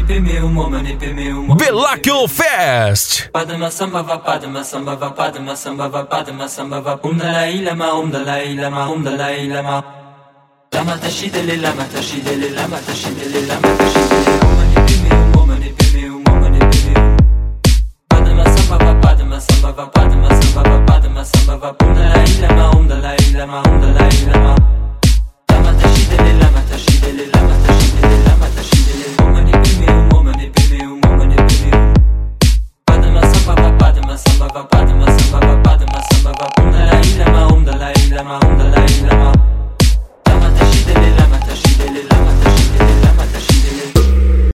Belacco Fest. Padma samba va padma samba va padma samba va padma samba va Dalai Lama Dalai Lama Dalai Lama Lama tashidele lama tashidele lama tashidele lama tashidele Omani pime Padma samba va padma samba va padma samba va padma samba va Dalai Lama Dalai Lama Dalai Lama Lama tashidele lama tashidele lama tashidele lama tashidele Omani pime Padma samba va padma samba va padma